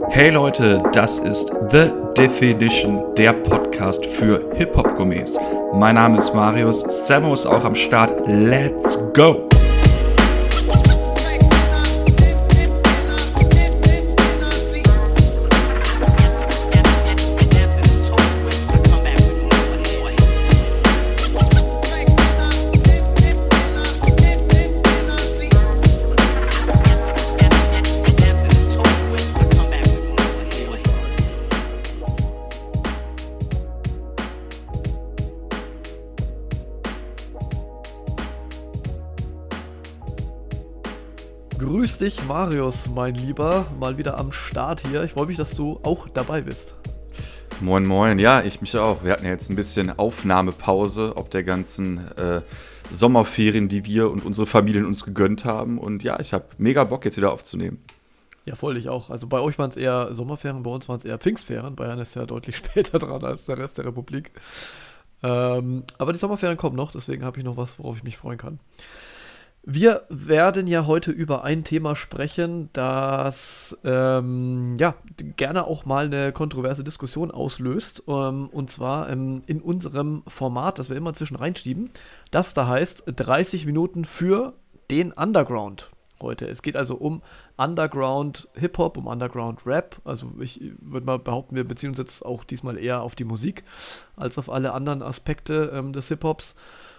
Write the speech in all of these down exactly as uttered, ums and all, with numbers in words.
Hey Leute, das ist The Definition, der Podcast für Hip-Hop-Gourmets. Mein Name ist Marius, Samo ist auch am Start. Let's go! Grüß dich, Marius, mein Lieber, mal wieder am Start hier. Ich freue mich, dass du auch dabei bist. Moin, moin. Ja, ich mich auch. Wir hatten ja jetzt ein bisschen Aufnahmepause ob der ganzen äh, Sommerferien, die wir und unsere Familien uns gegönnt haben. Und ja, ich habe mega Bock, jetzt wieder aufzunehmen. Ja, voll, ich auch. Also bei euch waren es eher Sommerferien, bei uns waren es eher Pfingstferien. Bayern ist ja deutlich später dran als der Rest der Republik. Ähm, aber die Sommerferien kommen noch, deswegen habe ich noch was, worauf ich mich freuen kann. Wir werden ja heute über ein Thema sprechen, das ähm, ja gerne auch mal eine kontroverse Diskussion auslöst. Ähm, und zwar ähm, in unserem Format, das wir immer zwischen reinschieben. Das da heißt dreißig Minuten für den Underground heute. Es geht also um Underground Hip-Hop, um Underground Rap. Also ich würde mal behaupten, wir beziehen uns jetzt auch diesmal eher auf die Musik als auf alle anderen Aspekte ähm, des Hip-Hops.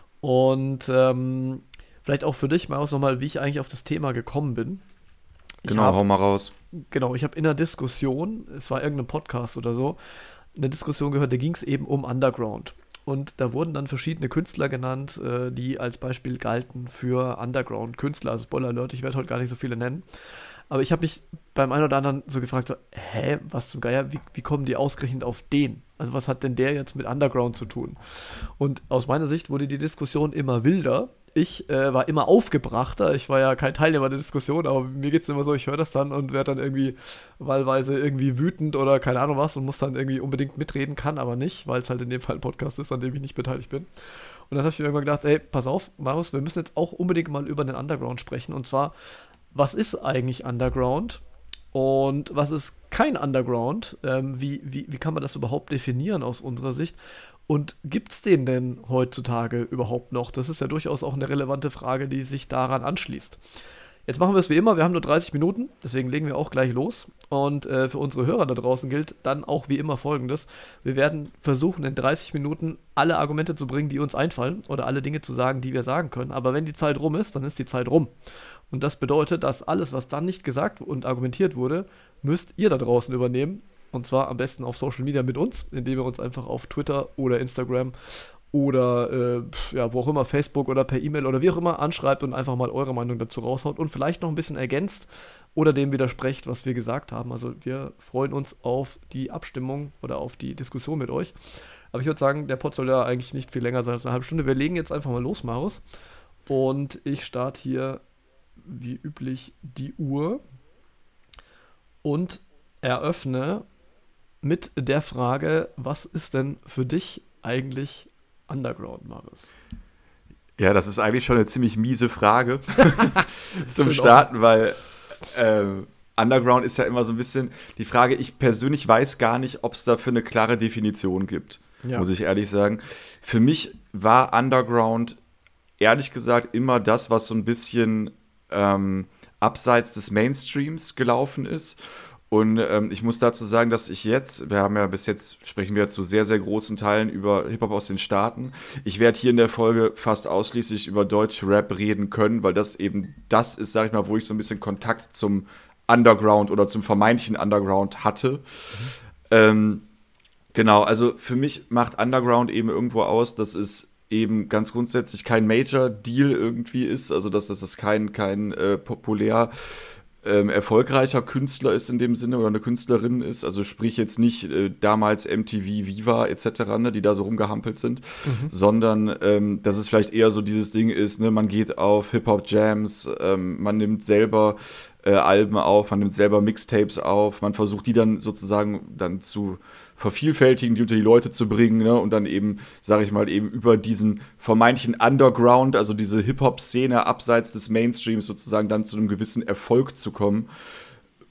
Und ähm, vielleicht auch für dich, Marius, nochmal, wie ich eigentlich auf das Thema gekommen bin. Ich genau, hab, hau mal raus. Genau, ich habe in einer Diskussion, es war irgendein Podcast oder so, eine Diskussion gehört, da ging es eben um Underground. Und da wurden dann verschiedene Künstler genannt, äh, die als Beispiel galten für Underground-Künstler. Also Spoiler Alert, ich werde heute gar nicht so viele nennen. Aber ich habe mich beim einen oder anderen so gefragt, so, hä, was zum Geier, wie, wie kommen die ausgerechnet auf den? Also was hat denn der jetzt mit Underground zu tun? Und aus meiner Sicht wurde die Diskussion immer wilder. Ich äh, war immer aufgebrachter, ich war ja kein Teilnehmer der Diskussion, aber mir geht es immer so, ich höre das dann und werde dann irgendwie wahlweise irgendwie wütend oder keine Ahnung was und muss dann irgendwie unbedingt mitreden, kann aber nicht, weil es halt in dem Fall ein Podcast ist, an dem ich nicht beteiligt bin. Und dann habe ich mir irgendwann gedacht, ey, pass auf, Marius, wir müssen jetzt auch unbedingt mal über den Underground sprechen. Und zwar, was ist eigentlich Underground und was ist kein Underground? Ähm, wie, wie, wie kann man das überhaupt definieren aus unserer Sicht? Und gibt es den denn heutzutage überhaupt noch? Das ist ja durchaus auch eine relevante Frage, die sich daran anschließt. Jetzt machen wir es wie immer, wir haben nur dreißig Minuten, deswegen legen wir auch gleich los. Und äh, für unsere Hörer da draußen gilt dann auch wie immer Folgendes. Wir werden versuchen, in dreißig Minuten alle Argumente zu bringen, die uns einfallen oder alle Dinge zu sagen, die wir sagen können. Aber wenn die Zeit rum ist, dann ist die Zeit rum. Und das bedeutet, dass alles, was dann nicht gesagt und argumentiert wurde, müsst ihr da draußen übernehmen. Und zwar am besten auf Social Media mit uns, indem ihr uns einfach auf Twitter oder Instagram oder äh, ja, wo auch immer, Facebook oder per E-Mail oder wie auch immer anschreibt und einfach mal eure Meinung dazu raushaut und vielleicht noch ein bisschen ergänzt oder dem widersprecht, was wir gesagt haben. Also wir freuen uns auf die Abstimmung oder auf die Diskussion mit euch. Aber ich würde sagen, der Pod soll ja eigentlich nicht viel länger sein als eine halbe Stunde. Wir legen jetzt einfach mal los, Marius. Und ich starte hier wie üblich die Uhr und eröffne mit der Frage, was ist denn für dich eigentlich Underground, Marius? Ja, das ist eigentlich schon eine ziemlich miese Frage zum Starten, weil äh, Underground ist ja immer so ein bisschen die Frage, ich persönlich weiß gar nicht, ob es dafür eine klare Definition gibt, ja. Muss ich ehrlich sagen. Für mich war Underground, ehrlich gesagt, immer das, was so ein bisschen ähm, abseits des Mainstreams gelaufen ist. Und ähm, ich muss dazu sagen, dass ich jetzt, wir haben ja bis jetzt, sprechen wir zu sehr, sehr großen Teilen über Hip-Hop aus den Staaten. Ich werde hier in der Folge fast ausschließlich über deutsche Rap reden können, weil das eben das ist, sag ich mal, wo ich so ein bisschen Kontakt zum Underground oder zum vermeintlichen Underground hatte. Mhm. Ähm, genau, also für mich macht Underground eben irgendwo aus, dass es eben ganz grundsätzlich kein Major-Deal irgendwie ist, also dass das kein, kein äh, populär Ähm, erfolgreicher Künstler ist in dem Sinne oder eine Künstlerin ist, also sprich jetzt nicht äh, damals M T V, Viva et cetera, ne, die da so rumgehampelt sind, mhm. sondern ähm, dass es vielleicht eher so dieses Ding ist, ne, man geht auf Hip-Hop-Jams, ähm, man nimmt selber äh, Alben auf, man nimmt selber Mixtapes auf, man versucht die dann sozusagen dann zu vervielfältigen, die unter die Leute zu bringen, ne? Und dann eben, sage ich mal, eben über diesen vermeintlichen Underground, also diese Hip-Hop-Szene abseits des Mainstreams sozusagen dann zu einem gewissen Erfolg zu kommen.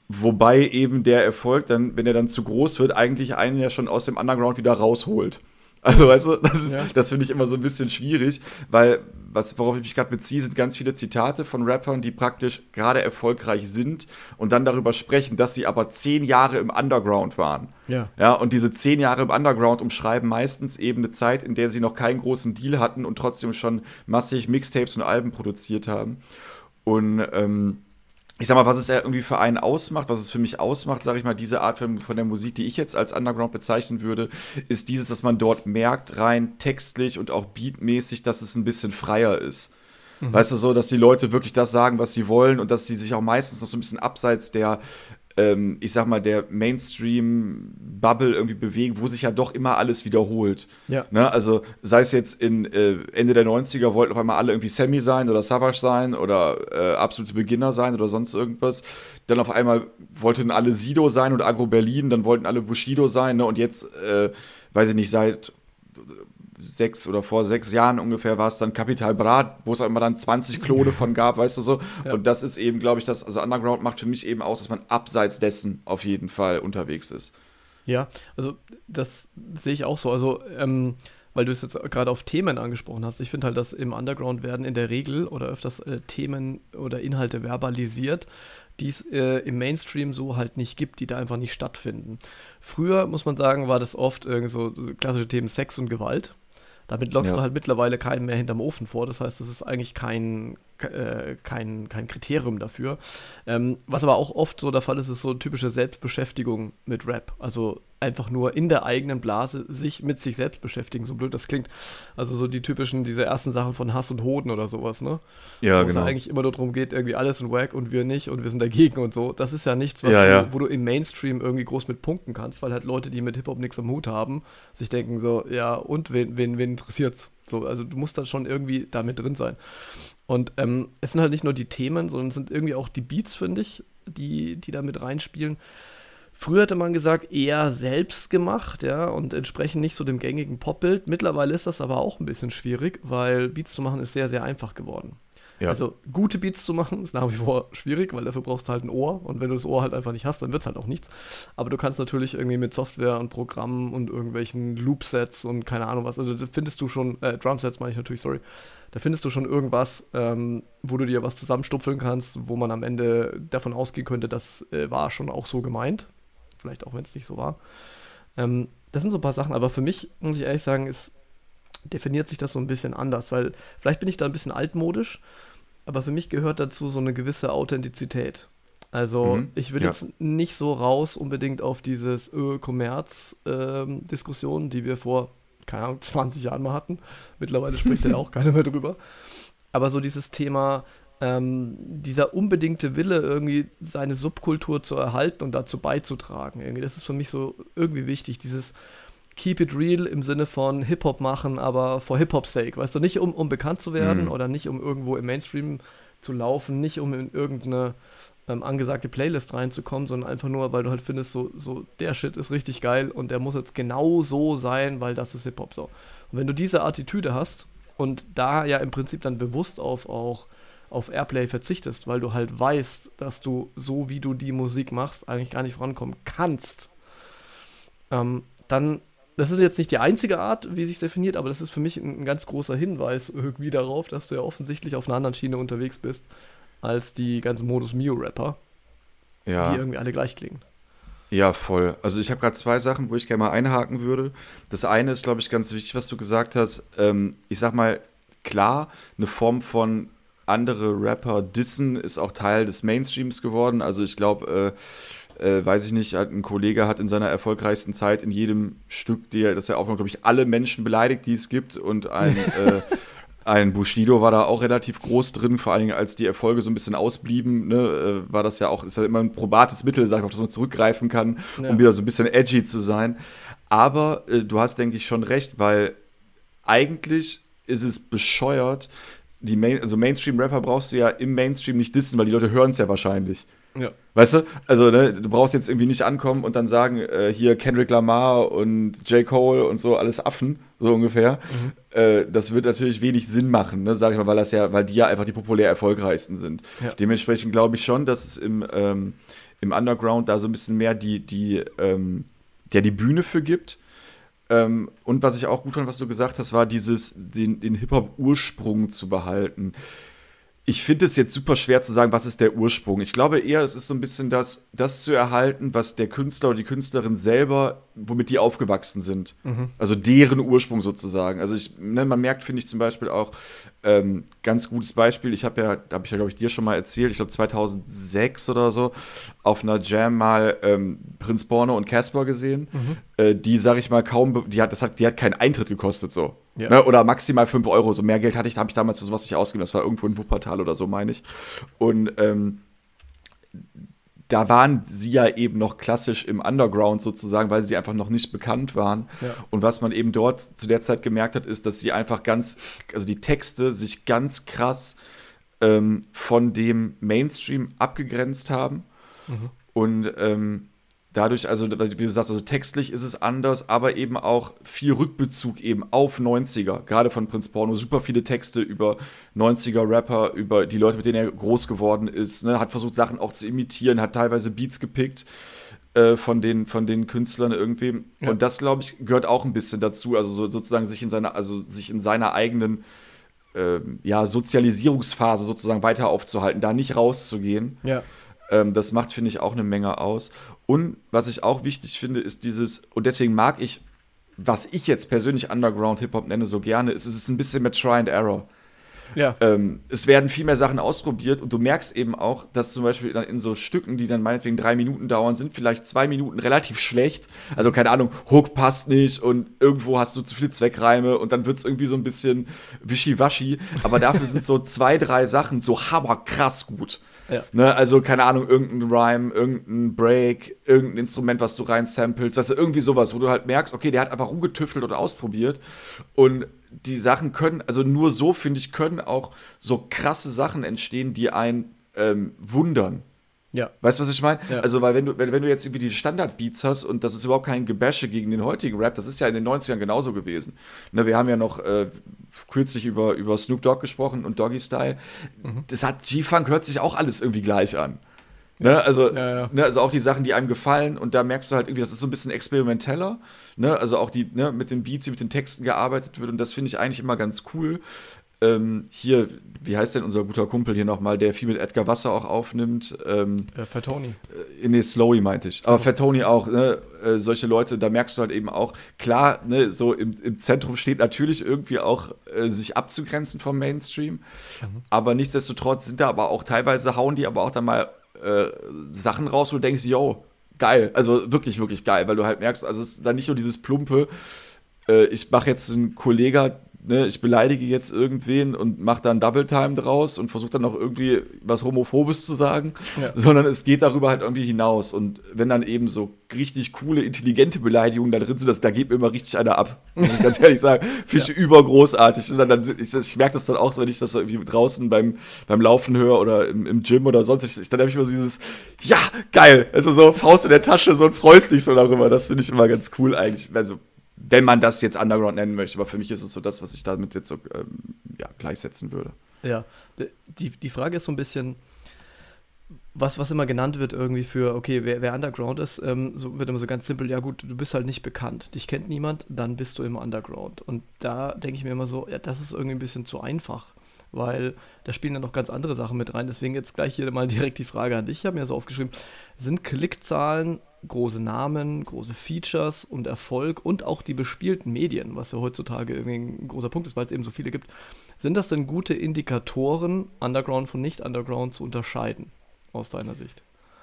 wobei eben der Erfolg dann, wenn er dann zu groß wird, eigentlich einen ja schon aus dem Underground wieder rausholt. Also, weißt du, das, ist, ja. das finde ich immer so ein bisschen schwierig, weil, was, worauf ich mich gerade beziehe, sind ganz viele Zitate von Rappern, die praktisch gerade erfolgreich sind und dann darüber sprechen, dass sie aber zehn Jahre im Underground waren. Ja. Ja, und diese zehn Jahre im Underground umschreiben meistens eben eine Zeit, in der sie noch keinen großen Deal hatten und trotzdem schon massig Mixtapes und Alben produziert haben. Und, ähm, ich sag mal, was es ja irgendwie für einen ausmacht, was es für mich ausmacht, sage ich mal, diese Art von, von der Musik, die ich jetzt als Underground bezeichnen würde, ist dieses, dass man dort merkt, rein textlich und auch beatmäßig, dass es ein bisschen freier ist. Mhm. Weißt du, so, dass die Leute wirklich das sagen, was sie wollen und dass sie sich auch meistens noch so ein bisschen abseits der, ähm, ich sag mal, der Mainstream-Bubble irgendwie bewegen, wo sich ja doch immer alles wiederholt. Ja. Ne? Also sei es jetzt in äh, Ende der neunziger wollten auf einmal alle irgendwie Sammy sein oder Savage sein oder äh, absolute Beginner sein oder sonst irgendwas. Dann auf einmal wollten alle Sido sein und Agro Berlin, dann wollten alle Bushido sein, ne? Und jetzt, äh, weiß ich nicht, seit sechs oder vor sechs Jahren ungefähr war es dann Capital Bra, wo es auch immer dann zwanzig Klone von gab, weißt du so. Ja. Und das ist eben, glaube ich, das, also Underground macht für mich eben aus, dass man abseits dessen auf jeden Fall unterwegs ist. Ja, also das sehe ich auch so. Also, ähm, weil du es jetzt gerade auf Themen angesprochen hast. Ich finde halt, dass im Underground werden in der Regel oder öfters äh, Themen oder Inhalte verbalisiert, die es äh, im Mainstream so halt nicht gibt, die da einfach nicht stattfinden. Früher, muss man sagen, war das oft irgendwie so klassische Themen Sex und Gewalt. Damit lockst ja. du halt mittlerweile keinen mehr hinterm Ofen vor. Das heißt, das ist eigentlich kein, äh, kein, kein Kriterium dafür. Ähm, was aber auch oft so der Fall ist, ist so typische Selbstbeschäftigung mit Rap. Also einfach nur in der eigenen Blase sich mit sich selbst beschäftigen, so blöd das klingt. Also so die typischen, diese ersten Sachen von Hass und Hoden oder sowas, ne? Ja, wo genau. es ja eigentlich immer nur darum geht, irgendwie alles in Wack und wir nicht und wir sind dagegen und so. Das ist ja nichts, was ja, du, ja. wo du im Mainstream irgendwie groß mit punkten kannst, weil halt Leute, die mit Hip-Hop nichts am Hut haben, sich denken so, ja und, wen, wen, wen interessiert's? So, also du musst dann schon irgendwie da mit drin sein. Und ähm, es sind halt nicht nur die Themen, sondern es sind irgendwie auch die Beats, finde ich, die, die da mit reinspielen. Früher hätte man gesagt, eher selbst gemacht, ja, und entsprechend nicht so dem gängigen Popbild. Mittlerweile ist das aber auch ein bisschen schwierig, weil Beats zu machen ist sehr, sehr einfach geworden. Ja. Also gute Beats zu machen ist nach wie vor schwierig, weil dafür brauchst du halt ein Ohr und wenn du das Ohr halt einfach nicht hast, dann wird es halt auch nichts. Aber du kannst natürlich irgendwie mit Software und Programmen und irgendwelchen Loopsets und keine Ahnung was, also da findest du schon, äh, Drumsets meine ich natürlich, sorry, da findest du schon irgendwas, ähm, wo du dir was zusammenstupfeln kannst, wo man am Ende davon ausgehen könnte, das äh, war schon auch so gemeint. Vielleicht auch, wenn es nicht so war. Ähm, das sind so ein paar Sachen, aber für mich, muss ich ehrlich sagen, ist, definiert sich das so ein bisschen anders, weil vielleicht bin ich da ein bisschen altmodisch, aber für mich gehört dazu so eine gewisse Authentizität. Also mhm, ich will ja. jetzt nicht so raus unbedingt auf dieses äh, Kommerz-Diskussion, ähm, die wir vor, keine Ahnung, zwanzig Jahren mal hatten. Mittlerweile spricht ja auch keiner mehr drüber. Aber so dieses Thema, Ähm, dieser unbedingte Wille, irgendwie seine Subkultur zu erhalten und dazu beizutragen. Irgendwie. Das ist für mich so irgendwie wichtig, dieses Keep it real im Sinne von Hip-Hop machen, aber for Hip-Hop's sake. Weißt du, nicht um, um bekannt zu werden mhm. oder nicht um irgendwo im Mainstream zu laufen, nicht um in irgendeine ähm, angesagte Playlist reinzukommen, sondern einfach nur, weil du halt findest, so, so der Shit ist richtig geil und der muss jetzt genau so sein, weil das ist Hip-Hop so. Und wenn du diese Attitüde hast und da ja im Prinzip dann bewusst auf auch auf Airplay verzichtest, weil du halt weißt, dass du so, wie du die Musik machst, eigentlich gar nicht vorankommen kannst, ähm, dann, das ist jetzt nicht die einzige Art, wie sich definiert, aber das ist für mich ein, ein ganz großer Hinweis irgendwie darauf, dass du ja offensichtlich auf einer anderen Schiene unterwegs bist, als die ganzen Modus Mio-Rapper, ja. die irgendwie alle gleich klingen. Ja, voll. Also ich habe gerade zwei Sachen, wo ich gerne mal einhaken würde. Das eine ist, glaube ich, ganz wichtig, was du gesagt hast. Ähm, ich sag mal, klar, eine Form von andere Rapper dissen ist auch Teil des Mainstreams geworden. Also ich glaube, äh, äh, weiß ich nicht, ein Kollege hat in seiner erfolgreichsten Zeit in jedem Stück, die, das er aufnimmt, glaube ich, alle Menschen beleidigt, die es gibt. Und ein, äh, ein Bushido war da auch relativ groß drin, vor allen Dingen, als die Erfolge so ein bisschen ausblieben, ne, äh, war das ja auch, ist ja immer ein probates Mittel, sag ich, auf das man zurückgreifen kann, ja. um wieder so ein bisschen edgy zu sein. Aber äh, du hast, denke ich, schon recht, weil eigentlich ist es bescheuert, die Main, also Mainstream-Rapper brauchst du ja im Mainstream nicht dissen, weil die Leute hören es ja wahrscheinlich. Ja. Weißt du? Also, ne, du brauchst jetzt irgendwie nicht ankommen und dann sagen, äh, hier Kendrick Lamar und J. Cole und so, alles Affen, so ungefähr. Mhm. Äh, das wird natürlich wenig Sinn machen, ne, sag ich mal, weil das ja, weil die ja einfach die populär erfolgreichsten sind. Ja. Dementsprechend glaube ich schon, dass es im, ähm, im Underground da so ein bisschen mehr die, die, ähm, der die Bühne für gibt. Ähm, und was ich auch gut fand, was du gesagt hast, war dieses, den, den Hip-Hop-Ursprung zu behalten. Ich finde es jetzt super schwer zu sagen, was ist der Ursprung. Ich glaube eher, es ist so ein bisschen das, das zu erhalten, was der Künstler oder die Künstlerin selber, womit die aufgewachsen sind. Mhm. Also deren Ursprung sozusagen. Also ich, ne, man merkt, finde ich zum Beispiel auch, ähm, ganz gutes Beispiel, ich habe ja, da habe ich ja, glaube ich, dir schon mal erzählt, ich glaube zweitausendsechs oder so, auf einer Jam mal ähm, Prinz Porno und Casper gesehen. Mhm. Äh, die, sag ich mal, kaum, die hat, das hat, die hat keinen Eintritt gekostet so. Ja. Ne? Oder maximal fünf Euro. So mehr Geld hatte ich, habe ich damals für sowas nicht ausgegeben. Das war irgendwo in Wuppertal oder so, meine ich. Und ähm, da waren sie ja eben noch klassisch im Underground sozusagen, weil sie einfach noch nicht bekannt waren. Ja. Und was man eben dort zu der Zeit gemerkt hat, ist, dass sie einfach ganz, also die Texte sich ganz krass ähm, von dem Mainstream abgegrenzt haben. Mhm. Und ähm, dadurch, also wie du sagst, also textlich ist es anders, aber eben auch viel Rückbezug eben auf neunziger, gerade von Prinz Porno, super viele Texte über neunziger-Rapper, über die Leute, mit denen er groß geworden ist, ne? Hat versucht, Sachen auch zu imitieren, hat teilweise Beats gepickt äh, von, den, von den Künstlern irgendwie. Ja. Und das, glaube ich, gehört auch ein bisschen dazu, also so, sozusagen sich in seiner, also sich in seiner eigenen äh, ja, Sozialisierungsphase sozusagen weiter aufzuhalten, da nicht rauszugehen. Ja. Ähm, das macht, finde ich, auch eine Menge aus. Und was ich auch wichtig finde, ist dieses, und deswegen mag ich, was ich jetzt persönlich Underground-Hip-Hop nenne, so gerne, ist, es ist ein bisschen mehr Try and Error. Ja. Ähm, es werden viel mehr Sachen ausprobiert und du merkst eben auch, dass zum Beispiel dann in so Stücken, die dann meinetwegen drei Minuten dauern, sind vielleicht zwei Minuten relativ schlecht. Also keine Ahnung, Hook passt nicht und irgendwo hast du zu viele Zweckreime und dann wird es irgendwie so ein bisschen wischiwaschi. Aber dafür sind so zwei, drei Sachen so hammerkrass gut. Ja. Ne, also, keine Ahnung, irgendein Rhyme, irgendein Break, irgendein Instrument, was du rein samplest, weißt du, irgendwie sowas, wo du halt merkst, okay, der hat einfach rumgetüftelt oder ausprobiert und die Sachen können, also nur so, finde ich, können auch so krasse Sachen entstehen, die einen ähm, wundern. Ja. Weißt du, was ich meine? Ja. Also, weil wenn du, wenn, wenn du jetzt irgendwie die Standard-Beats hast und das ist überhaupt kein Gebäsche gegen den heutigen Rap, das ist ja in den neunzigern genauso gewesen. Ne, wir haben ja noch äh, kürzlich über, über Snoop Dogg gesprochen und Doggy Style. Mhm. Das hat G-Funk, hört sich auch alles irgendwie gleich an. Ne, also, ja, ja. Ne, also auch die Sachen, die einem gefallen und da merkst du halt irgendwie, das ist so ein bisschen experimenteller. Ne, also auch die, ne, mit den Beats, die mit den Texten gearbeitet wird und das finde ich eigentlich immer ganz cool. Ähm, hier, wie heißt denn unser guter Kumpel hier nochmal, der viel mit Edgar Wasser auch aufnimmt? Ähm, ja, Fatoni. Äh, nee, Slowy meinte ich. Aber also. Fatoni auch, ne? Äh, solche Leute, da merkst du halt eben auch, klar, ne, so im, im Zentrum steht natürlich irgendwie auch, äh, sich abzugrenzen vom Mainstream. Mhm. Aber nichtsdestotrotz sind da aber auch teilweise, hauen die aber auch dann mal äh, Sachen raus, wo du denkst, yo, geil. Also wirklich, wirklich geil, weil du halt merkst, also es ist dann nicht nur dieses plumpe, äh, ich mache jetzt einen Kollega, ne, ich beleidige jetzt irgendwen und mache dann Double Time draus und versuche dann noch irgendwie was Homophobes zu sagen, ja. Sondern es geht darüber halt irgendwie hinaus. Und wenn dann eben so richtig coole, intelligente Beleidigungen da drin sind, das, da geht mir immer richtig einer ab, muss ich ganz ehrlich sagen. Finde ich ja. übergroßartig. Und dann, dann, ich, ich merke das dann auch so, wenn ich das irgendwie draußen beim, beim Laufen höre oder im, im Gym oder sonst, ich, dann habe ich immer so dieses, ja, geil, also so Faust in der Tasche so und freust dich so darüber. Das finde ich immer ganz cool eigentlich. Also wenn man das jetzt Underground nennen möchte, aber für mich ist es so das, was ich damit jetzt so ähm, ja, gleichsetzen würde. Ja, die, die Frage ist so ein bisschen, was, was immer genannt wird irgendwie für, okay, wer, wer Underground ist, ähm, so wird immer so ganz simpel, ja gut, du bist halt nicht bekannt, dich kennt niemand, dann bist du immer Underground. Und da denke ich mir immer so, ja, das ist irgendwie ein bisschen zu einfach, weil da spielen dann noch ganz andere Sachen mit rein. Deswegen jetzt gleich hier mal direkt die Frage an dich. Ich habe mir so aufgeschrieben, sind Klickzahlen, große Namen, große Features und Erfolg und auch die bespielten Medien, was ja heutzutage irgendwie ein großer Punkt ist, weil es eben so viele gibt, sind das denn gute Indikatoren, Underground von Nicht-Underground zu unterscheiden, aus deiner Sicht?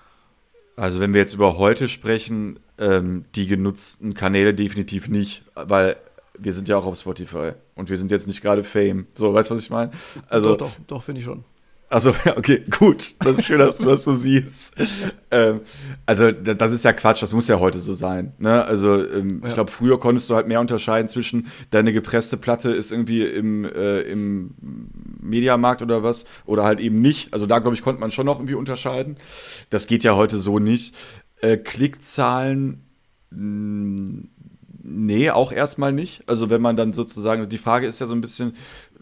Also wenn wir jetzt über heute sprechen, ähm, die genutzten Kanäle definitiv nicht, weil wir sind ja auch auf Spotify und wir sind jetzt nicht gerade Fame. So, weißt du, was ich meine? Also, doch, doch, doch finde ich schon. Also, okay, gut. Das ist schön, dass du das so siehst. ähm, also, das ist ja Quatsch, das muss ja heute so sein. Ne? Also, ähm, ja. Ich glaube, früher konntest du halt mehr unterscheiden zwischen, deine gepresste Platte ist irgendwie im, äh, im Mediamarkt oder was, oder halt eben nicht. Also, da, glaube ich, konnte man schon noch irgendwie unterscheiden. Das geht ja heute so nicht. Äh, Klickzahlen, mh, nee, auch erstmal nicht. Also, wenn man dann sozusagen, die Frage ist ja so ein bisschen,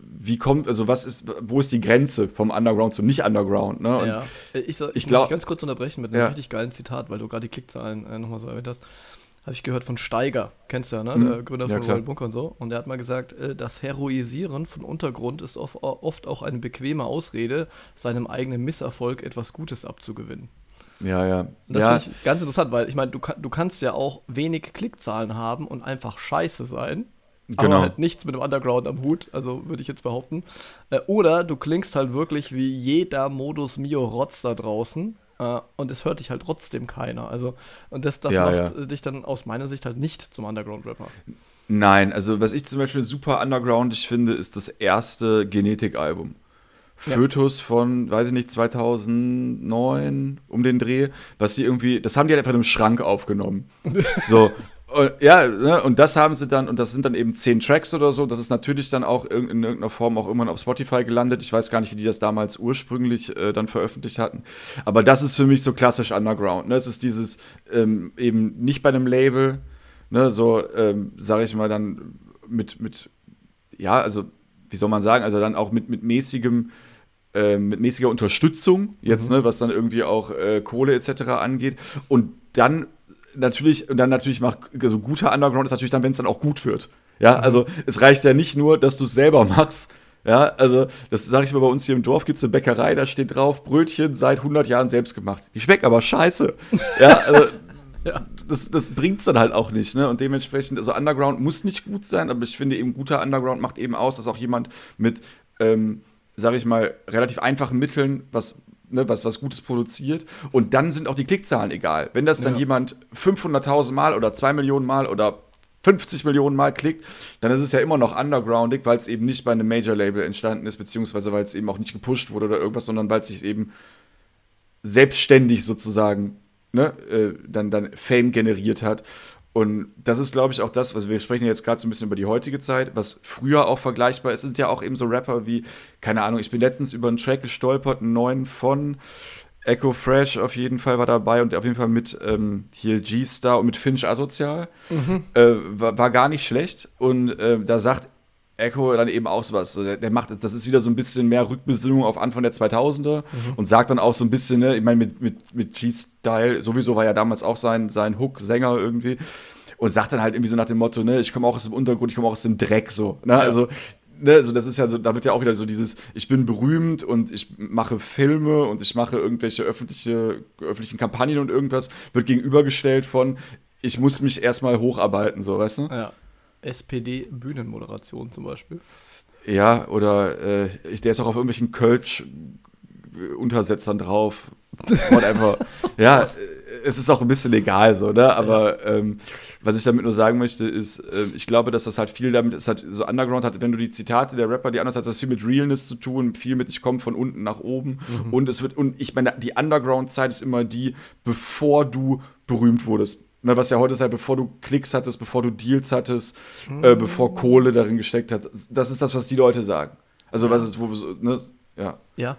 wie kommt, also was ist, wo ist die Grenze vom Underground zum Nicht-Underground, ne? Und ja, ich, so, ich, ich glaube, muss ganz kurz unterbrechen mit einem ja. richtig geilen Zitat, weil du gerade die Klickzahlen äh, nochmal so erwähnt hast. Habe ich gehört von Steiger, kennst du ja, ne? Mhm. Der Gründer Ja, von klar. Royal Bunker und so. Und der hat mal gesagt, äh, das Heroisieren von Untergrund ist oft, oft auch eine bequeme Ausrede, seinem eigenen Misserfolg etwas Gutes abzugewinnen. Ja, ja. Und das ja. finde ich ganz interessant, weil ich meine, du, kann, du kannst ja auch wenig Klickzahlen haben und einfach scheiße sein. Genau. Aber halt nichts mit dem Underground am Hut, also würde ich jetzt behaupten. Äh, oder du klingst halt wirklich wie jeder Modus Mio Rotz da draußen. Uh, und es hört dich halt trotzdem keiner. Also, und das, das ja, macht ja. dich dann aus meiner Sicht halt nicht zum Underground-Rapper. Nein, also was ich zum Beispiel super undergroundig finde, ist das erste Genetik-Album. Ja. Fötus von, weiß ich nicht, zweitausendneun um den Dreh, was sie irgendwie, das haben die halt einfach in einem Schrank aufgenommen. So. Und, ja, ne, und das haben sie dann, und das sind dann eben zehn Tracks oder so, das ist natürlich dann auch in, in irgendeiner Form auch irgendwann auf Spotify gelandet. Ich weiß gar nicht, wie die das damals ursprünglich äh, dann veröffentlicht hatten. Aber das ist für mich so klassisch Underground. Ne? Es ist dieses ähm, eben nicht bei einem Label, ne, so, ähm, sag ich mal, dann mit, mit, ja, also, wie soll man sagen, also dann auch mit, mit mäßigem, äh, mit mäßiger Unterstützung, jetzt, mhm. ne, was dann irgendwie auch äh, Kohle et cetera angeht. Und dann natürlich, und dann natürlich macht, also guter Underground ist natürlich dann, wenn es dann auch gut wird. Ja, mhm. also es reicht ja nicht nur, dass du es selber machst. Ja, also das sage ich mal, bei uns hier im Dorf gibt es eine Bäckerei, da steht drauf, Brötchen seit hundert Jahren selbst gemacht. Die schmeckt aber scheiße. Ja, also ja. das, das bringt's dann halt auch nicht, ne? Und dementsprechend, also Underground muss nicht gut sein, aber ich finde eben, guter Underground macht eben aus, dass auch jemand mit, ähm, sage ich mal, relativ einfachen Mitteln was Ne, was, was Gutes produziert. Und dann sind auch die Klickzahlen egal. Wenn das dann ja. jemand fünfhunderttausend Mal oder zwei Millionen Mal oder fünfzig Millionen Mal klickt, dann ist es ja immer noch undergroundig, weil es eben nicht bei einem Major-Label entstanden ist, beziehungsweise weil es eben auch nicht gepusht wurde oder irgendwas, sondern weil es sich eben selbstständig sozusagen ne, äh, dann, dann Fame generiert hat. Und das ist, glaube ich, auch das, was wir sprechen jetzt gerade so ein bisschen über die heutige Zeit, was früher auch vergleichbar ist. Es sind ja auch eben so Rapper wie, keine Ahnung, ich bin letztens über einen Track gestolpert, einen neuen von Echo Fresh auf jeden Fall war dabei und auf jeden Fall mit ähm, hier G-Star und mit Finch Asozial. Mhm. Äh, war, war gar nicht schlecht. Und äh, da sagt Echo dann eben auch sowas. So, der, der macht, das ist wieder so ein bisschen mehr Rückbesinnung auf Anfang der zweitausender mhm. und sagt dann auch so ein bisschen, ne, ich meine, mit, mit, mit G-Style, sowieso war ja damals auch sein, sein Hook-Sänger irgendwie, und sagt dann halt irgendwie so nach dem Motto, ne, ich komme auch aus dem Untergrund, ich komme auch aus dem Dreck, so, ne, ja. also, ne, also das ist ja so, da wird ja auch wieder so dieses, ich bin berühmt und ich mache Filme und ich mache irgendwelche öffentliche, öffentlichen Kampagnen und irgendwas, wird gegenübergestellt von, ich muss mich erstmal hocharbeiten, so, weißt du? Ja. S P D-Bühnenmoderation zum Beispiel. Ja, oder äh, der ist auch auf irgendwelchen Kölsch-Untersetzern drauf. Whatever. Ja, es ist auch ein bisschen egal so, ne? Aber ja. ähm, was ich damit nur sagen möchte, ist, äh, ich glaube, dass das halt viel damit ist, halt so Underground hat, wenn du die Zitate der Rapper, die anders hat das viel mit Realness zu tun, viel mit ich komme von unten nach oben. Mhm. Und es wird, und ich meine, die Underground-Zeit ist immer die, bevor du berühmt wurdest. Na, was ja heute ist halt, bevor du Klicks hattest, bevor du Deals hattest, mm. äh, bevor Kohle darin gesteckt hat. Das ist das, was die Leute sagen. Also ja. was ist, wo, ne, ja. Ja,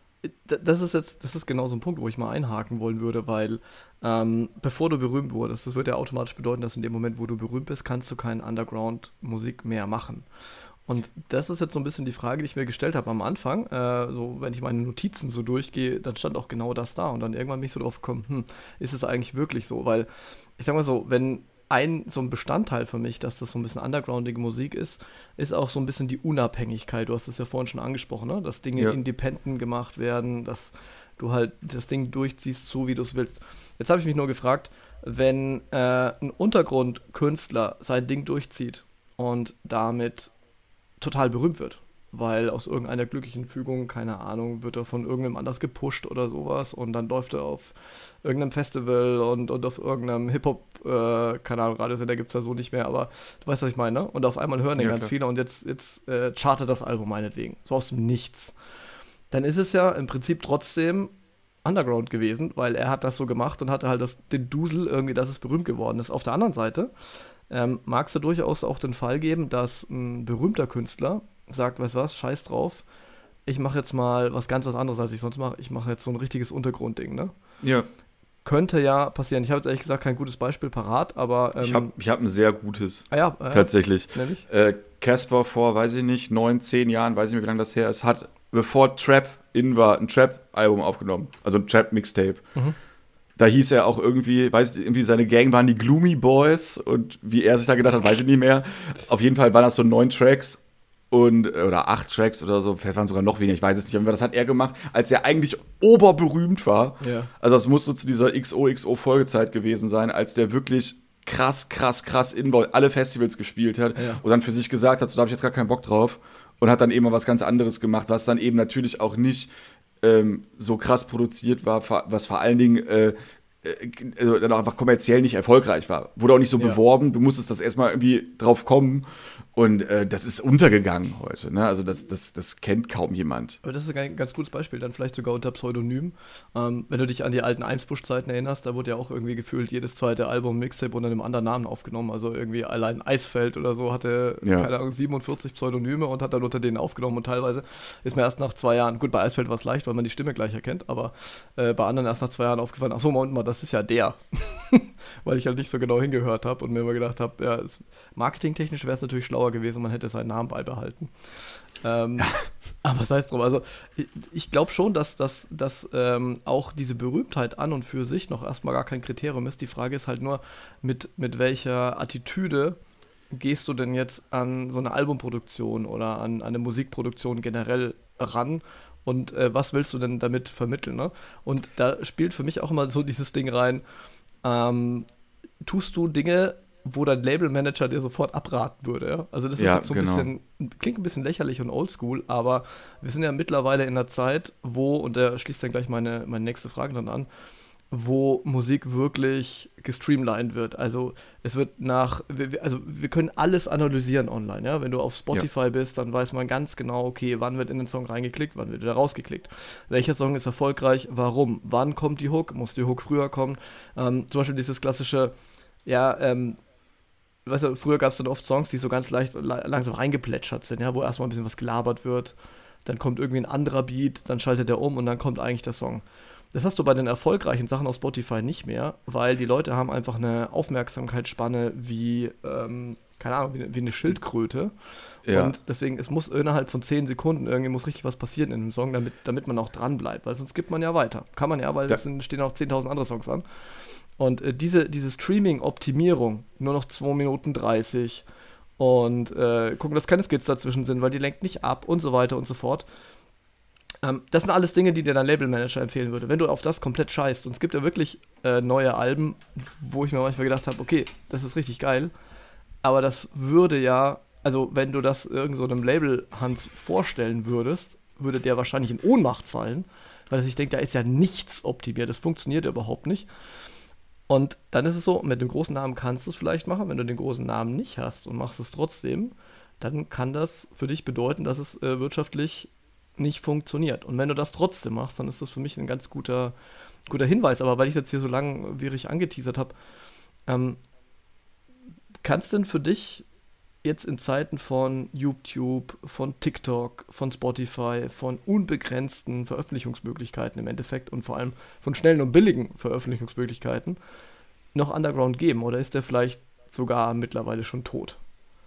das ist jetzt, das ist genau so ein Punkt, wo ich mal einhaken wollen würde, weil ähm, bevor du berühmt wurdest, das würde ja automatisch bedeuten, dass in dem Moment, wo du berühmt bist, kannst du keine Underground-Musik mehr machen. Und das ist jetzt so ein bisschen die Frage, die ich mir gestellt habe am Anfang. Äh, so, wenn ich meine Notizen so durchgehe, dann stand auch genau das da. Und dann irgendwann bin ich so drauf gekommen, hm, ist es eigentlich wirklich so? Weil, ich sag mal so, wenn ein so ein Bestandteil für mich, dass das so ein bisschen undergroundige Musik ist, ist auch so ein bisschen die Unabhängigkeit. Du hast es ja vorhin schon angesprochen, ne? Dass Dinge ja. independent gemacht werden, dass du halt das Ding durchziehst, so wie du es willst. Jetzt habe ich mich nur gefragt, wenn äh, ein Untergrundkünstler sein Ding durchzieht und damit total berühmt wird, weil aus irgendeiner glücklichen Fügung, keine Ahnung, wird er von irgendjemandem anders gepusht oder sowas und dann läuft er auf irgendeinem Festival und, und auf irgendeinem Hip-Hop, äh, keine Ahnung, Radiosender gibt es ja so nicht mehr, aber du weißt, was ich meine, ne? Und auf einmal hören den ja, ganz klar. viele und jetzt, jetzt äh, chartet das Album meinetwegen, so aus dem Nichts. Dann ist es ja im Prinzip trotzdem Underground gewesen, weil er hat das so gemacht und hatte halt das, den Dusel irgendwie, dass es berühmt geworden ist. Auf der anderen Seite Ähm, mag es ja durchaus auch den Fall geben, dass ein berühmter Künstler sagt, weißt du was, scheiß drauf, ich mache jetzt mal was ganz was anderes, als ich sonst mache. Ich mache jetzt so ein richtiges Untergrundding, ne? Ja. Könnte ja passieren. Ich habe jetzt ehrlich gesagt kein gutes Beispiel parat, aber... Ähm, ich habe ich hab ein sehr gutes, ah ja, äh, tatsächlich. Nämlich? Äh, Casper vor, weiß ich nicht, neun, zehn Jahren, weiß ich nicht, wie lange das her ist, hat, bevor Trap in war, ein Trap-Album aufgenommen. Also ein Trap-Mixtape. Mhm. Da hieß er auch irgendwie, weiß ich, irgendwie seine Gang waren die Gloomy Boys und wie er sich da gedacht hat, weiß ich nicht mehr. Auf jeden Fall waren das so neun Tracks und oder acht Tracks oder so, vielleicht waren sogar noch weniger, ich weiß es nicht, aber das hat er gemacht, als er eigentlich oberberühmt war. Ja. Also das muss so zu dieser X O X O-Folgezeit gewesen sein, als der wirklich krass, krass, krass in alle Festivals gespielt hat ja. und dann für sich gesagt hat, so da habe ich jetzt gar keinen Bock drauf und hat dann eben mal was ganz anderes gemacht, was dann eben natürlich auch nicht ähm, so krass produziert war, was vor allen Dingen äh, äh, dann auch einfach kommerziell nicht erfolgreich war. Wurde auch nicht so ja. beworben, du musstest das erstmal irgendwie drauf kommen. Und äh, das ist untergegangen heute, ne? Also das, das, das kennt kaum jemand. Aber das ist ein ganz gutes Beispiel, dann vielleicht sogar unter Pseudonym. Ähm, wenn du dich an die alten Eimsbusch-Zeiten erinnerst, da wurde ja auch irgendwie gefühlt jedes zweite Album Mixtape unter einem anderen Namen aufgenommen. Also irgendwie allein Eisfeld oder so hatte, ja. keine Ahnung, siebenundvierzig Pseudonyme und hat dann unter denen aufgenommen. Und teilweise ist mir erst nach zwei Jahren, gut, bei Eisfeld war es leicht, weil man die Stimme gleich erkennt, aber äh, bei anderen erst nach zwei Jahren aufgefallen, ach so, Moment mal, das ist ja der. Weil ich halt nicht so genau hingehört habe und mir immer gedacht habe, ja, es, marketingtechnisch wäre es natürlich schlauer gewesen, man hätte seinen Namen beibehalten. Ähm, ja. Aber sei es drum. Also ich, ich glaube schon, dass, dass, dass ähm, auch diese Berühmtheit an und für sich noch erstmal gar kein Kriterium ist. Die Frage ist halt nur, mit, mit welcher Attitüde gehst du denn jetzt an so eine Albumproduktion oder an, an eine Musikproduktion generell ran? Und äh, was willst du denn damit vermitteln? Ne? Und da spielt für mich auch immer so dieses Ding rein, ähm, tust du Dinge, wo dein Labelmanager dir sofort abraten würde. Ja? Also das ist ja, jetzt so ein genau. bisschen, klingt ein bisschen lächerlich und oldschool, aber wir sind ja mittlerweile in einer Zeit, wo, und da schließt dann gleich meine, meine nächste Frage dann an, wo Musik wirklich gestreamlined wird. Also es wird nach, also wir können alles analysieren online. Ja? Wenn du auf Spotify ja. bist, dann weiß man ganz genau, okay, wann wird in den Song reingeklickt, wann wird wieder rausgeklickt. Welcher Song ist erfolgreich, warum? Wann kommt die Hook? Muss die Hook früher kommen? Ähm, zum Beispiel dieses klassische, ja, ähm, weißt du, früher gab es dann oft Songs, die so ganz leicht langsam reingeplätschert sind, ja, wo erstmal ein bisschen was gelabert wird, dann kommt irgendwie ein anderer Beat, dann schaltet er um und dann kommt eigentlich der Song. Das hast du bei den erfolgreichen Sachen auf Spotify nicht mehr, weil die Leute haben einfach eine Aufmerksamkeitsspanne wie, ähm, keine Ahnung, wie, wie eine Schildkröte. Ja. Und deswegen, es muss innerhalb von zehn Sekunden irgendwie muss richtig was passieren in einem Song, damit, damit man auch dran bleibt, weil sonst gibt man ja weiter. Kann man ja, weil es ja. stehen auch zehntausend andere Songs an. Und äh, diese, diese Streaming-Optimierung, nur noch zwei Minuten dreißig und äh, gucken, dass keine Skits dazwischen sind, weil die lenkt nicht ab und so weiter und so fort. Ähm, das sind alles Dinge, die dir dein Labelmanager empfehlen würde, wenn du auf das komplett scheißt. Und es gibt ja wirklich äh, neue Alben, wo ich mir manchmal gedacht habe, okay, das ist richtig geil, aber das würde ja, also wenn du das irgend so einem Label-Hans vorstellen würdest, würde der wahrscheinlich in Ohnmacht fallen, weil er sich denkt, da ist ja nichts optimiert, das funktioniert ja überhaupt nicht. Und dann ist es so, mit dem großen Namen kannst du es vielleicht machen, wenn du den großen Namen nicht hast und machst es trotzdem, dann kann das für dich bedeuten, dass es äh, wirtschaftlich nicht funktioniert. Und wenn du das trotzdem machst, dann ist das für mich ein ganz guter, guter Hinweis. Aber weil ich jetzt hier so langwierig angeteasert habe, ähm, kann es denn für dich jetzt in Zeiten von YouTube, von TikTok, von Spotify, von unbegrenzten Veröffentlichungsmöglichkeiten im Endeffekt und vor allem von schnellen und billigen Veröffentlichungsmöglichkeiten noch Underground geben? Oder ist der vielleicht sogar mittlerweile schon tot?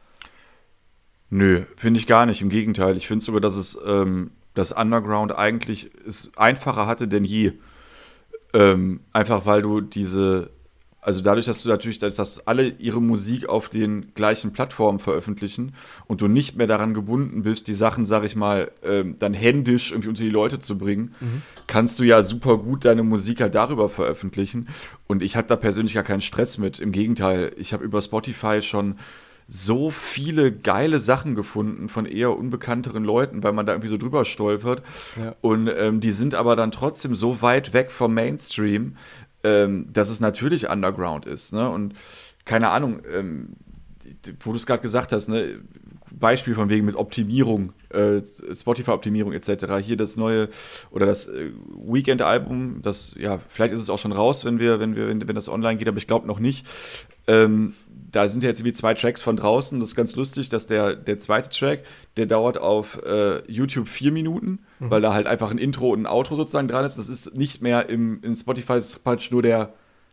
Nö, finde ich gar nicht. Im Gegenteil. Ich finde sogar, dass es ähm, das Underground eigentlich es einfacher hatte denn je. Ähm, einfach weil du diese Also dadurch, dass du natürlich, dass alle ihre Musik auf den gleichen Plattformen veröffentlichen und du nicht mehr daran gebunden bist, die Sachen, sag ich mal, ähm, dann händisch irgendwie unter die Leute zu bringen, mhm. kannst du ja super gut deine Musik halt darüber veröffentlichen. Und ich habe da persönlich gar keinen Stress mit. Im Gegenteil, ich habe über Spotify schon so viele geile Sachen gefunden von eher unbekannteren Leuten, weil man da irgendwie so drüber stolpert. Ja. Und ähm, die sind aber dann trotzdem so weit weg vom Mainstream, Ähm, dass es natürlich Underground ist, ne? Und keine Ahnung, ähm, wo du es gerade gesagt hast, ne? Beispiel von wegen mit Optimierung, äh, Spotify-Optimierung et cetera. Hier das neue oder das äh, Weekend-Album, das, ja, vielleicht ist es auch schon raus, wenn wir, wenn wir, wenn, wenn das online geht, aber ich glaube noch nicht. Ähm, da sind ja jetzt irgendwie zwei Tracks von draußen. Das ist ganz lustig, dass der, der zweite Track, der dauert auf äh, YouTube vier Minuten, mhm. weil da halt einfach ein Intro und ein Outro sozusagen dran ist. Das ist nicht mehr im, in Spotify, ist praktisch nur der,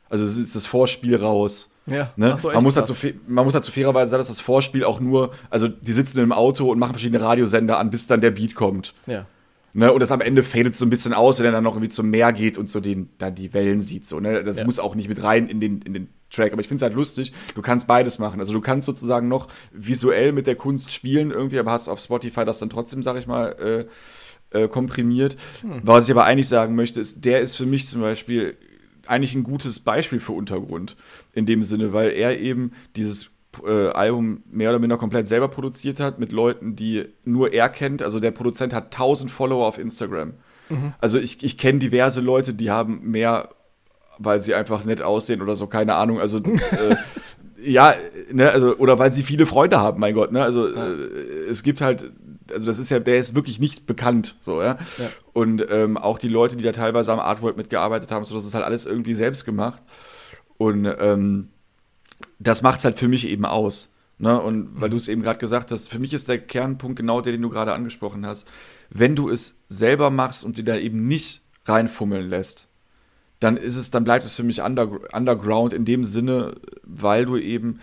Also es ist das Vorspiel raus. Ja, ne? so, man, muss dazu, man muss dazu fairerweise sagen, dass das Vorspiel auch nur, also die sitzen im Auto und machen verschiedene Radiosender an, bis dann der Beat kommt. Ja. Ne? Und das am Ende fadet so ein bisschen aus, wenn er dann noch irgendwie zum Meer geht und so den, dann die Wellen sieht. So, ne? Das ja. muss auch nicht mit rein in den, in den Track. Aber ich finde es halt lustig, du kannst beides machen. Also du kannst sozusagen noch visuell mit der Kunst spielen irgendwie, aber hast auf Spotify das dann trotzdem, sag ich mal, äh, äh, komprimiert. Hm. Was ich aber eigentlich sagen möchte, ist, der ist für mich zum Beispiel eigentlich ein gutes Beispiel für Untergrund in dem Sinne, weil er eben dieses äh, Album mehr oder minder komplett selber produziert hat mit Leuten, die nur er kennt. Also der Produzent hat tausend Follower auf Instagram. Mhm. Also ich, ich kenne diverse Leute, die haben mehr, weil sie einfach nett aussehen oder so, keine Ahnung. Also äh, ja, ne, also oder weil sie viele Freunde haben, mein Gott, ne? Also ja. äh, es gibt halt, also das ist ja, der ist wirklich nicht bekannt, so, ja. ja. Und ähm, auch die Leute, die da teilweise am Artwork mitgearbeitet haben, so, das ist halt alles irgendwie selbst gemacht. Und ähm, das macht's halt für mich eben aus, ne? Und weil du es eben gerade gesagt hast, für mich ist der Kernpunkt genau der, den du gerade angesprochen hast. Wenn du es selber machst und dir da eben nicht reinfummeln lässt, dann ist es, dann bleibt es für mich under, Underground in dem Sinne, weil du eben,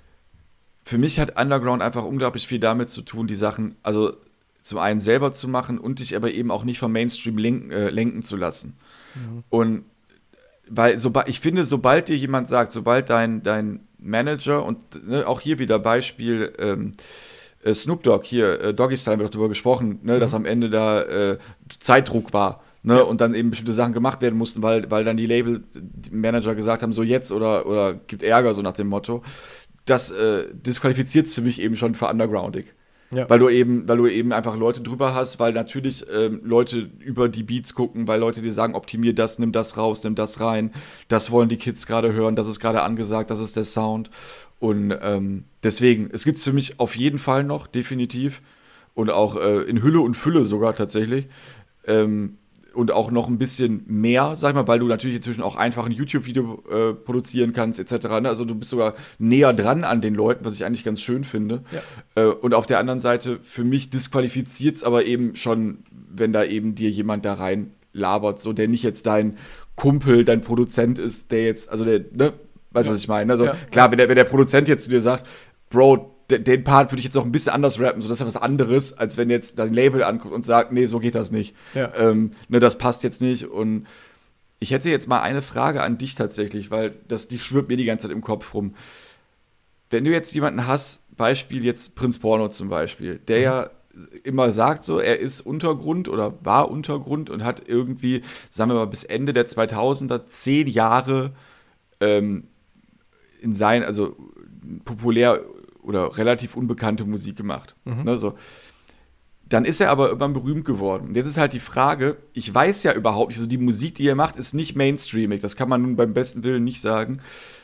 für mich hat Underground einfach unglaublich viel damit zu tun, die Sachen, also zum einen selber zu machen und dich aber eben auch nicht vom Mainstream lenken, äh, lenken zu lassen. Mhm. Und weil, sobald, ich finde, sobald dir jemand sagt, sobald dein, dein Manager und ne, auch hier wieder Beispiel ähm, äh, Snoop Dogg, hier, äh, Doggy Style, haben wir doch drüber gesprochen, ne, mhm. dass am Ende da äh, Zeitdruck war. Ne, ja. Und dann eben bestimmte Sachen gemacht werden mussten, weil, weil dann die Label-Manager gesagt haben, so jetzt oder, oder gibt Ärger, so nach dem Motto. Das äh, disqualifiziert es für mich eben schon für Undergroundig. Ja. Weil du eben, weil du eben einfach Leute drüber hast, weil natürlich ähm, Leute über die Beats gucken, weil Leute dir sagen, optimier das, nimm das raus, nimm das rein. Das wollen die Kids gerade hören, das ist gerade angesagt, das ist der Sound. Und ähm, deswegen, es gibt es für mich auf jeden Fall noch, definitiv. Und auch äh, in Hülle und Fülle sogar tatsächlich. Ähm, und auch noch ein bisschen mehr, sag ich mal, weil du natürlich inzwischen auch einfach ein YouTube-Video äh, produzieren kannst, et cetera. Ne? Also du bist sogar näher dran an den Leuten, was ich eigentlich ganz schön finde. Ja. Äh, und auf der anderen Seite, für mich disqualifiziert es aber eben schon, wenn da eben dir jemand da rein labert, so der nicht jetzt dein Kumpel, dein Produzent ist, der jetzt, also der, ne, weißt du, ja. was ich meine? Also ja. klar, wenn der, wenn der Produzent jetzt zu dir sagt, Bro, den Part würde ich jetzt auch ein bisschen anders rappen, so das ist ja was anderes, als wenn jetzt dein Label anguckt und sagt, nee, so geht das nicht. Ja. Ähm, ne, das passt jetzt nicht. Und ich hätte jetzt mal eine Frage an dich tatsächlich, weil das, die schwirrt mir die ganze Zeit im Kopf rum. Wenn du jetzt jemanden hast, Beispiel jetzt Prinz Porno zum Beispiel, der mhm. ja immer sagt so, er ist Untergrund oder war Untergrund und hat irgendwie, sagen wir mal, bis Ende der zweitausender zehn Jahre ähm, in sein, also populär oder relativ unbekannte Musik gemacht. Mhm. Ne, so. Dann ist er aber irgendwann berühmt geworden. Und jetzt ist halt die Frage, ich weiß ja überhaupt nicht, also die Musik, die er macht, ist nicht mainstreamig. Das kann man nun beim besten Willen nicht sagen.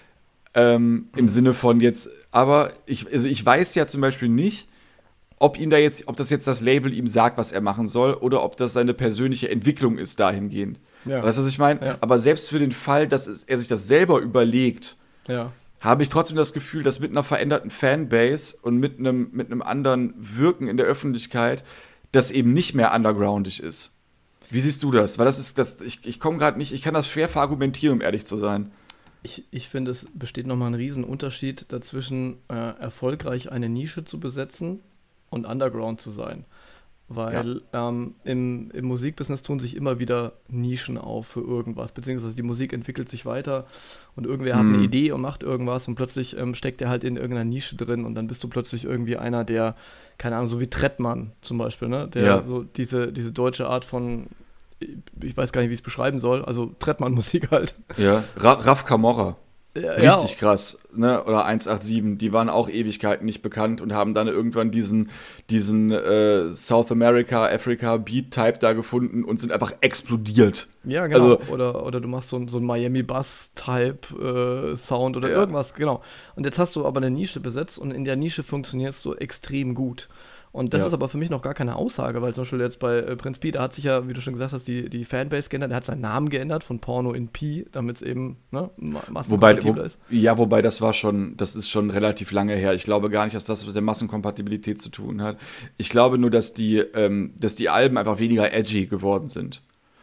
Ähm, mhm. Im Sinne von jetzt, aber ich, also ich weiß ja zum Beispiel nicht, ob ihm da jetzt, ob das jetzt das Label ihm sagt, was er machen soll, oder ob das seine persönliche Entwicklung ist dahingehend. Ja. Weißt du, was ich meine? Ja. Aber selbst für den Fall, dass es, er sich das selber überlegt, ja. habe ich trotzdem das Gefühl, dass mit einer veränderten Fanbase und mit einem, mit einem anderen Wirken in der Öffentlichkeit das eben nicht mehr undergroundig ist. Wie siehst du das? Weil das ist, das, ich, ich komme gerade nicht, ich kann das schwer verargumentieren, um ehrlich zu sein. Ich, ich finde, es besteht nochmal ein Riesenunterschied dazwischen, äh, erfolgreich eine Nische zu besetzen und Underground zu sein. Weil ja. ähm, im, im Musikbusiness tun sich immer wieder Nischen auf für irgendwas, beziehungsweise die Musik entwickelt sich weiter und irgendwer mhm. hat eine Idee und macht irgendwas und plötzlich ähm, steckt er halt in irgendeiner Nische drin und dann bist du plötzlich irgendwie einer, der, keine Ahnung, so wie Trettmann zum Beispiel, ne? Der ja. so diese, diese deutsche Art von, ich weiß gar nicht, wie ich es beschreiben soll, also Trettmann-Musik halt. Ja, Ra- Raf Camorra. Richtig ja. krass, ne? Oder eins acht sieben, die waren auch Ewigkeiten nicht bekannt und haben dann irgendwann diesen, diesen äh, South America, Africa Beat-Type da gefunden und sind einfach explodiert. Ja, genau. Also, oder, oder du machst so, so einen Miami Bass-Type äh, Sound oder ja. irgendwas, genau. Und jetzt hast du aber eine Nische besetzt und in der Nische funktionierst du extrem gut. Und das ja. ist aber für mich noch gar keine Aussage, weil zum Beispiel jetzt bei äh, Prinz Pi, da hat sich ja, wie du schon gesagt hast, die, die Fanbase geändert, er hat seinen Namen geändert von Porno in Pi, damit es eben ne, massenkompatibler ist. Ja, wobei das war schon, das ist schon relativ lange her. Ich glaube gar nicht, dass das mit der Massenkompatibilität zu tun hat. Ich glaube nur, dass die, ähm, dass die Alben einfach weniger edgy geworden sind.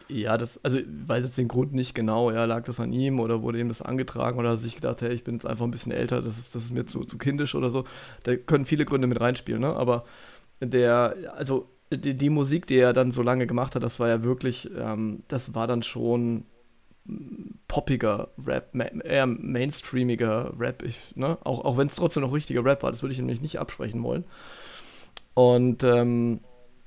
Ja, das, also ich weiß jetzt den Grund nicht genau, ja, lag das an ihm oder wurde ihm das angetragen oder hat er sich gedacht, hey, ich bin jetzt einfach ein bisschen älter, das ist, das ist mir zu, zu kindisch oder so. Da können viele Gründe mit reinspielen, ne? Aber der, also die, die Musik, die er dann so lange gemacht hat, das war ja wirklich, ähm, das war dann schon poppiger Rap, ma- eher mainstreamiger Rap, ich, ne? Auch, auch wenn es trotzdem noch richtiger Rap war, das würde ich nämlich nicht absprechen wollen. Und ähm,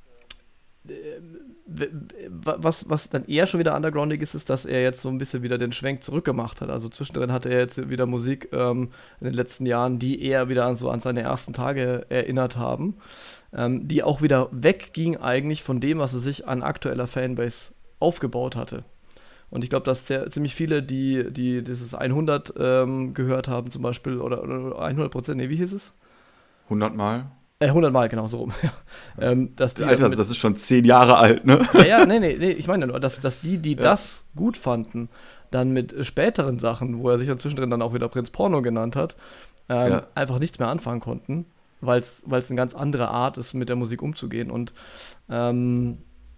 was, was dann eher schon wieder undergroundig ist, ist, dass er jetzt so ein bisschen wieder den Schwenk zurückgemacht hat. Also zwischendrin hatte er jetzt wieder Musik ähm, in den letzten Jahren, die eher wieder an, so an seine ersten Tage erinnert haben, ähm, die auch wieder wegging eigentlich von dem, was er sich an aktueller Fanbase aufgebaut hatte. Und ich glaube, dass sehr, ziemlich viele, die, die dieses hundert ähm, gehört haben zum Beispiel, oder, oder hundert Prozent, nee, wie hieß es? hundert Mal? Äh, hundert Mal, genau, so rum. Ja. Ähm, dass die Alter, also mit, das ist schon zehn Jahre alt, ne? ja, ja, nee, nee, nee, ich meine nur, dass, dass die, die Ja. das gut fanden, dann mit späteren Sachen, wo er sich dann zwischendrin dann auch wieder Prinz Porno genannt hat, ähm, Ja. einfach nichts mehr anfangen konnten, weil es eine ganz andere Art ist, mit der Musik umzugehen. Und ähm,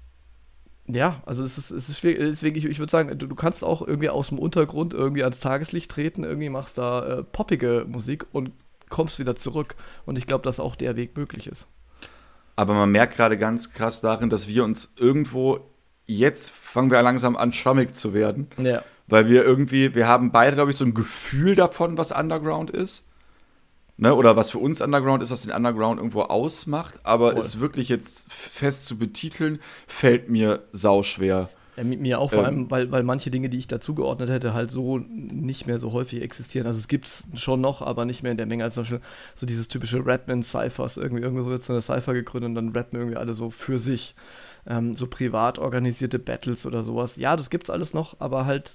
ja, also es ist, es ist schwierig, deswegen, ich, ich würde sagen, du, du kannst auch irgendwie aus dem Untergrund irgendwie ans Tageslicht treten, irgendwie machst da äh, poppige Musik und kommst wieder zurück. Und ich glaube, dass auch der Weg möglich ist. Aber man merkt gerade ganz krass darin, dass wir uns irgendwo, jetzt fangen wir langsam an, schwammig zu werden. Ja. Weil wir irgendwie, wir haben beide, glaube ich, so ein Gefühl davon, was Underground ist. Ne? Oder was für uns Underground ist, was den Underground irgendwo ausmacht. Aber Voll. es wirklich jetzt fest zu betiteln, fällt mir sauschwer. Ja, mit mir auch vor Ähm. allem, weil, weil manche Dinge, die ich dazu geordnet hätte, halt so nicht mehr so häufig existieren. Also es gibt es schon noch, aber nicht mehr in der Menge. Also zum Beispiel so dieses typische Rapman-Cyphers. Irgendwie, irgendwie so jetzt so eine Cypher gegründet und dann rappen irgendwie alle so für sich. Ähm, so privat organisierte Battles oder sowas. Ja, das gibt's alles noch, aber halt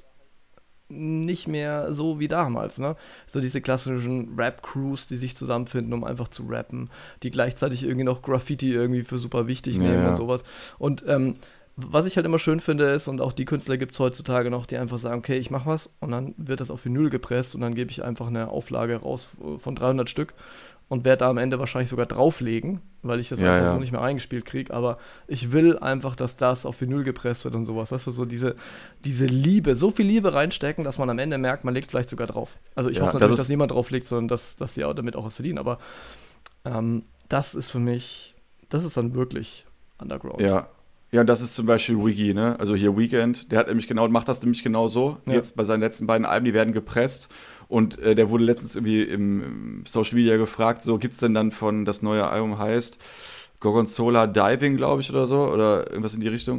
nicht mehr so wie damals, ne? So diese klassischen Rap-Crews, die sich zusammenfinden, um einfach zu rappen, die gleichzeitig irgendwie noch Graffiti irgendwie für super wichtig Ja, nehmen ja. und sowas. Und ähm, was ich halt immer schön finde ist, und auch die Künstler gibt es heutzutage noch, die einfach sagen, okay, ich mach was und dann wird das auf Vinyl gepresst und dann gebe ich einfach eine Auflage raus von dreihundert Stück und werde da am Ende wahrscheinlich sogar drauflegen, weil ich das Ja, einfach ja. so nicht mehr eingespielt kriege, aber ich will einfach, dass das auf Vinyl gepresst wird und sowas, weißt du, so diese, diese Liebe, so viel Liebe reinstecken, dass man am Ende merkt, man legt vielleicht sogar drauf. Also ich Ja, hoffe das natürlich, ist- dass niemand drauflegt, sondern dass, dass sie auch damit auch was verdienen, aber ähm, das ist für mich, das ist dann wirklich Underground. Ja. Ja, und das ist zum Beispiel Wiggy, ne? Also hier Weekend, der hat nämlich genau, macht das nämlich genau so. Ja. Jetzt bei seinen letzten beiden Alben, die werden gepresst. Und äh, der wurde letztens irgendwie im, im Social Media gefragt, so gibt's denn dann von, das neue Album heißt Gorgonzola Diving, glaube ich, oder so, oder irgendwas in die Richtung,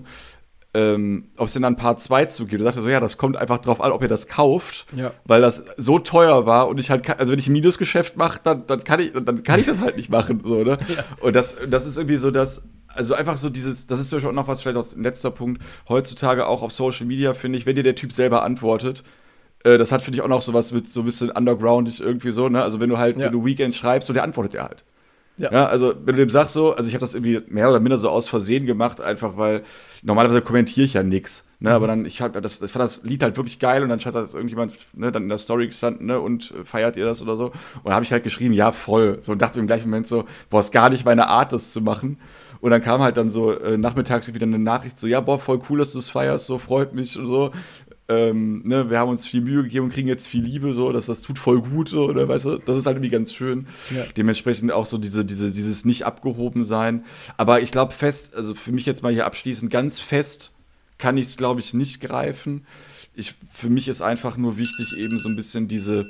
ähm, ob es denn dann Part zwei zugibt. Da sagt er so, ja, das kommt einfach drauf an, ob ihr das kauft, Ja. weil das so teuer war und ich halt, kann, also wenn ich ein Minusgeschäft mache, dann, dann, kann ich, dann kann ich das halt nicht machen, so, ne? Ja. Und das, das ist irgendwie so das, also einfach so dieses, das ist zum Beispiel auch noch was, vielleicht noch ein letzter Punkt, heutzutage auch auf Social Media, finde ich, wenn dir der Typ selber antwortet, äh, das hat, finde ich, auch noch sowas mit so ein bisschen undergroundig irgendwie so, ne? Also wenn du halt, Ja. wenn du Weekend schreibst, so der antwortet dir halt. Ja. Ja, also wenn du dem sagst so, also ich habe das irgendwie mehr oder minder so aus Versehen gemacht, einfach weil normalerweise kommentiere ich ja nix, ne, Mhm. aber dann ich hab das, das fand das Lied halt wirklich geil und dann hat das irgendjemand, ne, dann in der Story gestanden, ne, und äh, feiert ihr das oder so und dann habe ich halt geschrieben, ja voll, so und dachte mir im gleichen Moment so, boah, ist gar nicht meine Art, das zu machen. Und dann kam halt dann so äh, nachmittags wieder eine Nachricht so, ja, boah, voll cool, dass du es feierst, so freut mich und so. Ähm, ne, wir haben uns viel Mühe gegeben und kriegen jetzt viel Liebe, so, dass das tut voll gut, so, oder weißt du, das ist halt irgendwie ganz schön. Ja. Dementsprechend auch so diese, diese, dieses nicht abgehoben sein. Aber ich glaube fest, also für mich jetzt mal hier abschließend, ganz fest kann ich es, glaube ich, nicht greifen. Ich, für mich ist einfach nur wichtig, eben so ein bisschen diese,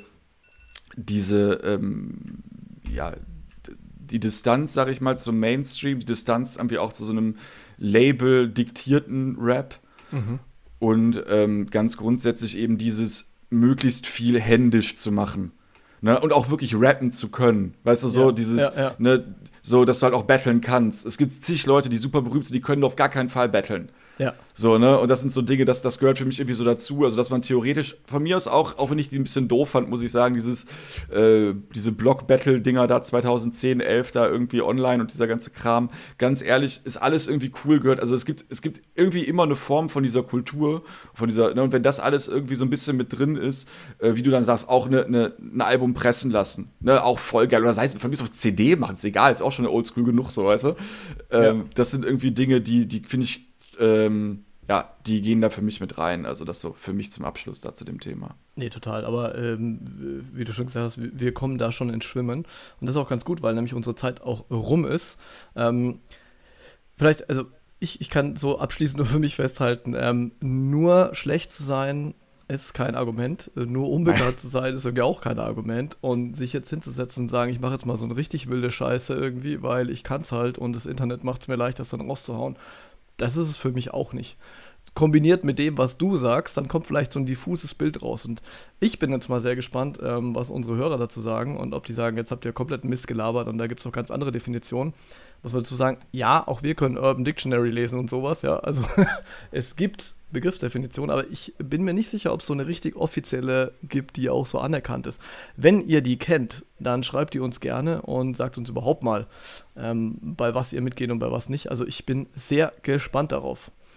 diese, ähm, ja, die Distanz, sag ich mal, zum Mainstream, die Distanz irgendwie auch zu so einem Label-diktierten Rap. Mhm. Und ähm, ganz grundsätzlich eben dieses möglichst viel händisch zu machen. Ne? Und auch wirklich rappen zu können. Weißt du, so Ja, dieses, ja, ja. Ne, so, dass du halt auch battlen kannst. Es gibt zig Leute, die super berühmt sind, die können auf gar keinen Fall battlen. Ja. So, ne? Und das sind so Dinge, das, das gehört für mich irgendwie so dazu. Also, dass man theoretisch, von mir aus auch, auch wenn ich die ein bisschen doof fand, muss ich sagen, dieses, äh, diese Block-Battle-Dinger da zweitausendzehn, elf da irgendwie online und dieser ganze Kram, ganz ehrlich, ist alles irgendwie cool gehört. Also, es gibt, es gibt irgendwie immer eine Form von dieser Kultur, von dieser, ne? Und wenn das alles irgendwie so ein bisschen mit drin ist, äh, wie du dann sagst, auch ne, ne, ein Album pressen lassen, ne? Auch voll geil. Oder sei es von mir auf C D machen, ist egal, ist auch schon oldschool genug, so, weißt du? Ähm, Ja. Das sind irgendwie Dinge, die, die finde ich, Ähm, ja, die gehen da für mich mit rein. Also das so für mich zum Abschluss da zu dem Thema. Nee, total. Aber ähm, wie du schon gesagt hast, wir kommen da schon ins Schwimmen. Und das ist auch ganz gut, weil nämlich unsere Zeit auch rum ist. Ähm, vielleicht, also ich, ich kann so abschließend nur für mich festhalten, ähm, nur schlecht zu sein ist kein Argument. Nur unbekannt zu sein ist irgendwie auch kein Argument. Und sich jetzt hinzusetzen und sagen, ich mache jetzt mal so eine richtig wilde Scheiße irgendwie, weil ich kann es halt und das Internet macht es mir leicht, das dann rauszuhauen. Das ist es für mich auch nicht. Kombiniert mit dem, was du sagst, dann kommt vielleicht so ein diffuses Bild raus. Und ich bin jetzt mal sehr gespannt, ähm, was unsere Hörer dazu sagen und ob die sagen, jetzt habt ihr komplett Mist gelabert und da gibt es noch ganz andere Definitionen. Muss man dazu sagen, ja, auch wir können Urban Dictionary lesen und sowas, ja. Also es gibt Begriffsdefinitionen, aber ich bin mir nicht sicher, ob es so eine richtig offizielle gibt, die auch so anerkannt ist. Wenn ihr die kennt, dann schreibt die uns gerne und sagt uns überhaupt mal, ähm, bei was ihr mitgeht und bei was nicht. Also ich bin sehr gespannt darauf.